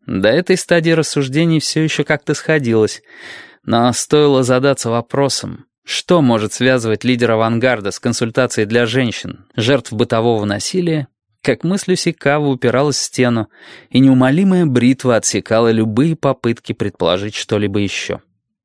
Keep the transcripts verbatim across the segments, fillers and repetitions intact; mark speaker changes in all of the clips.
Speaker 1: До этой стадии рассуждений все еще как-то сходилось, но стоило задаться вопросом, что может связывать лидера авангарда с консультацией для женщин, жертв бытового насилия, как мысль Усикава упиралась в стену, и неумолимая бритва отсекала любые попытки предположить что-либо еще.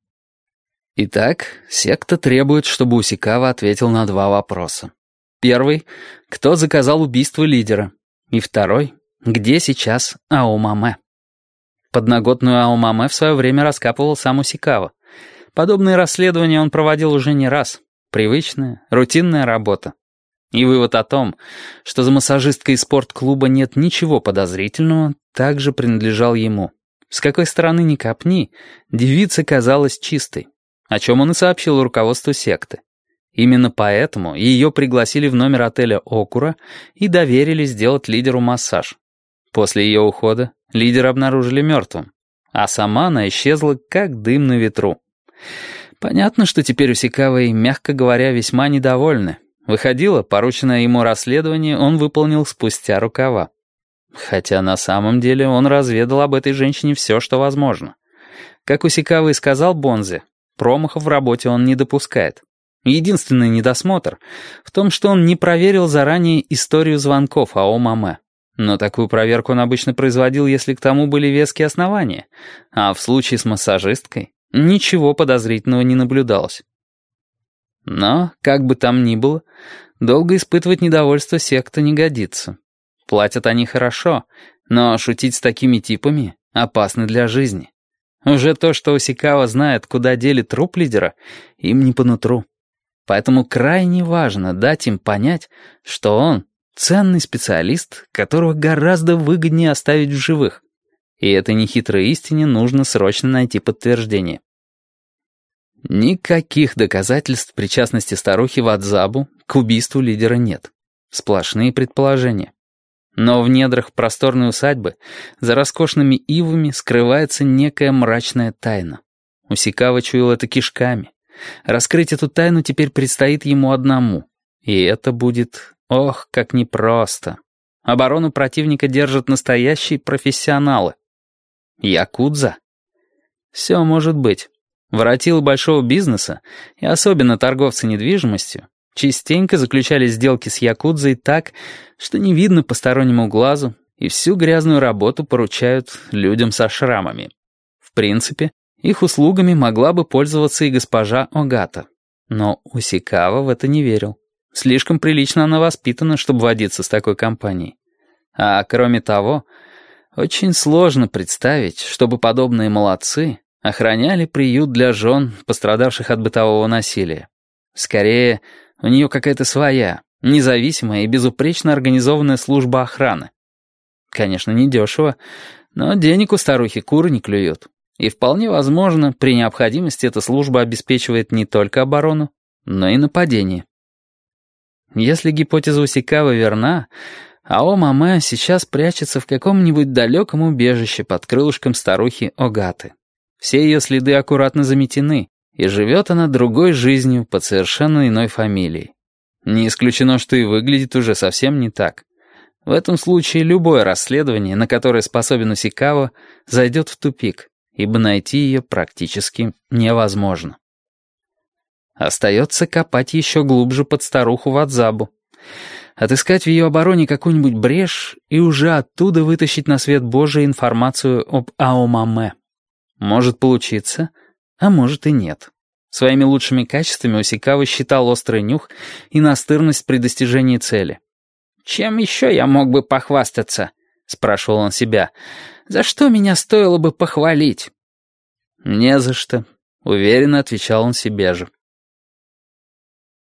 Speaker 1: Итак, секта требует, чтобы Усикава ответил на два вопроса. Первый — кто заказал убийство лидера? И второй — где сейчас Аомаме? Подноготную Аомаме в свое время раскапывал сам Усикава. Подобные расследования он проводил уже не раз. Привычная, рутинная работа. И вывод о том, что за массажисткой из спортклуба нет ничего подозрительного, также принадлежал ему. С какой стороны ни копни, девица казалась чистой, о чем он и сообщил руководству секты. Именно поэтому ее пригласили в номер отеля «Окура» и доверили сделать лидеру массаж. После ее ухода лидера обнаружили мертвым, а сама она исчезла, как дым на ветру. Понятно, что теперь Усикавой, мягко говоря, весьма недовольны. Выходило, порученное ему расследование он выполнил спустя рукава. Хотя на самом деле он разведал об этой женщине все, что возможно. Как Усикава и сказал Бонзе, промахов в работе он не допускает. Единственный недосмотр в том, что он не проверил заранее историю звонков Аомаме. Но такую проверку он обычно производил, если к тому были веские основания, а в случае с массажисткой ничего подозрительного не наблюдалось. Но, как бы там ни было, долго испытывать недовольство секты не годится. Платят они хорошо, но шутить с такими типами опасно для жизни. Уже то, что Усикава знает, куда дели труп лидера, им не по нутру. Поэтому крайне важно дать им понять, что он ценный специалист, которого гораздо выгоднее оставить в живых. И этой нехитрой истине нужно срочно найти подтверждение. Никаких доказательств причастности старухи Вадзабу к убийству лидера нет. Сплошные предположения. Но в недрах просторной усадьбы за роскошными ивами скрывается некая мрачная тайна. Усикава чуял это кишками. Раскрыть эту тайну теперь предстоит ему одному. И это будет, ох, как непросто. Оборону противника держат настоящие профессионалы. Якудза? Все может быть. Воротилы большого бизнеса, и особенно торговцы недвижимостью, частенько заключали сделки с якудзой так, что не видно постороннему глазу, и всю грязную работу поручают людям со шрамами. В принципе, их услугами могла бы пользоваться и госпожа Огата. Но Усикава в это не верил. Слишком прилично она воспитана, чтобы водиться с такой компанией. А кроме того, очень сложно представить, чтобы подобные молодцы охраняли приют для жен, пострадавших от бытового насилия. Скорее, у нее какая-то своя, независимая и безупречно организованная служба охраны. Конечно, недешево, но денег у старухи куры не клюют. И вполне возможно, при необходимости эта служба обеспечивает не только оборону, но и нападение. Если гипотеза Усикавы верна, Аомаме сейчас прячется в каком-нибудь далеком убежище под крылышком старухи Огаты. Все ее следы аккуратно заметены, и живет она другой жизнью под совершенно иной фамилией. Не исключено, что и выглядит уже совсем не так. В этом случае любое расследование, на которое способен Усикава, зайдет в тупик, ибо найти ее практически невозможно. Остается копать еще глубже под старуху Вадзабу. Отыскать в ее обороне какую-нибудь брешь и уже оттуда вытащить на свет Божий информацию об Аомаме. Может получиться, а может и нет. Своими лучшими качествами Усикава считал острый нюх и настырность при достижении цели. «Чем еще я мог бы похвастаться?» — спрашивал он себя. «За что меня стоило бы похвалить?» «Не за что», — уверенно отвечал он себе же.